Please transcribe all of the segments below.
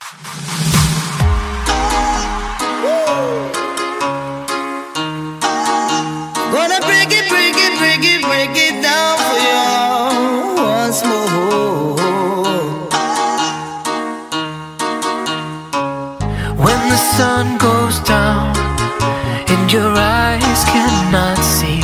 Gonna break it, break it, break it, break it down for you once more. When the sun goes down and your eyes cannot see,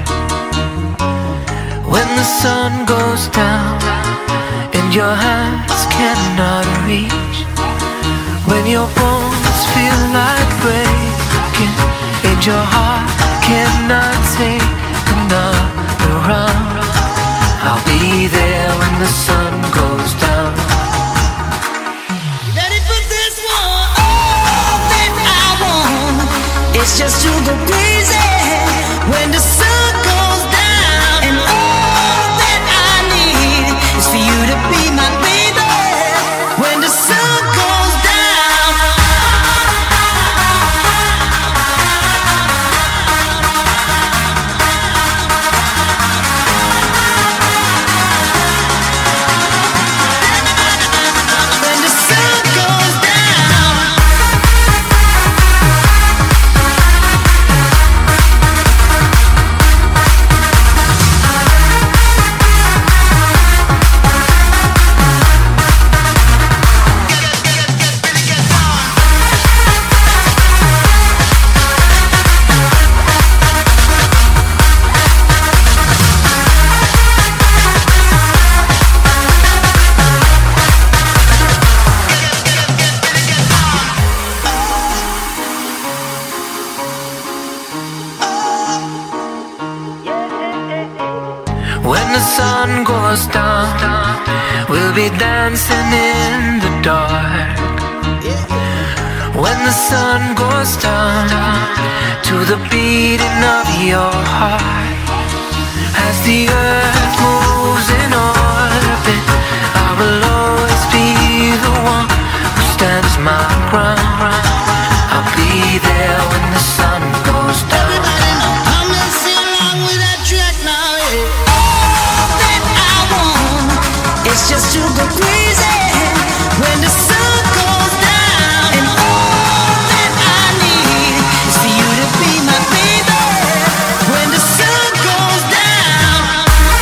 when the sun goes down and your hands cannot reach, when your bones feel like breaking and your heart cannot take another round, I'll be there when the sun goes down. Ready for this one? All that I want is just to go crazy when the sun goes down, and all that I need is for you to be my baby when the sun goes down. When the sun goes down. When the sun goes down, we'll be dancing in the dark. When the sun goes down, to the beating of your heart, as the earth moves in orbit, I will always be the one who stands my ground. I'll be there when the sun goes down. Everybody know, come and sing along with that track now, yeah. It's just to go crazy when the sun goes down, and all that I need is for you to be my baby when the sun goes down.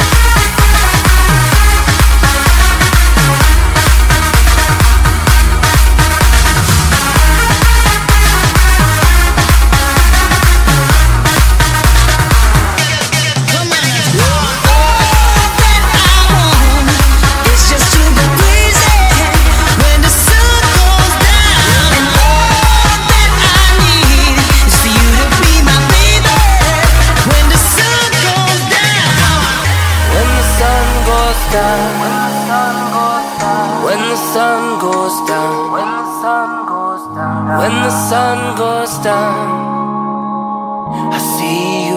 Come on. All that I want is just to go crazy when the sun goes down, and all that I need is for you to be my baby when the sun goes down. When the sun goes down, when the sun goes down, when the sun goes down, when the sun goes down, I see you